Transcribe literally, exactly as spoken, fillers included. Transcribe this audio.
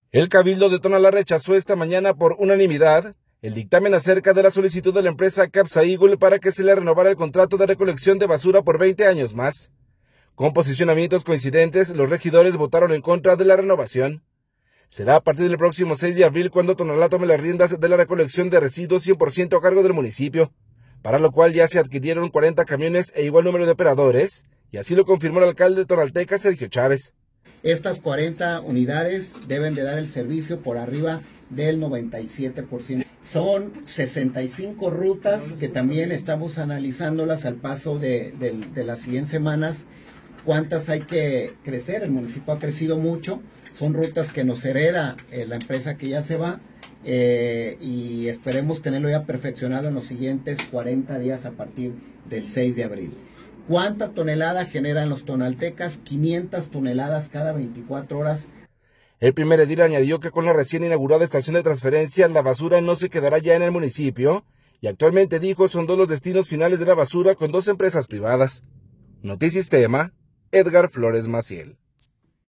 El Cabildo de Tonalá rechazó esta mañana por unanimidad el dictamen acerca de la solicitud de la empresa Capsa Eagle para que se le renovara el contrato de recolección de basura por veinte años más. Con posicionamientos coincidentes, los regidores votaron en contra de la renovación. Será a partir del próximo seis de abril cuando Tonalá tome las riendas de la recolección de residuos cien por ciento a cargo del municipio, para lo cual ya se adquirieron cuarenta camiones e igual número de operadores, y así lo confirmó el alcalde de Tonalteca, Sergio Chávez. Estas cuarenta unidades deben de dar el servicio por arriba del noventa y siete por ciento. Son sesenta y cinco rutas que también estamos analizándolas al paso de, de, de las siguientes semanas. ¿Cuántas hay que crecer? El municipio ha crecido mucho. Son rutas que nos hereda eh, la empresa que ya se va eh, y esperemos tenerlo ya perfeccionado en los siguientes cuarenta días a partir del seis de abril. ¿Cuánta tonelada generan los tonaltecas? quinientas toneladas cada veinticuatro horas. El primer edil añadió que con la recién inaugurada estación de transferencia, la basura no se quedará ya en el municipio, y actualmente, dijo, son dos los destinos finales de la basura con dos empresas privadas. Notisistema, Edgar Flores Maciel.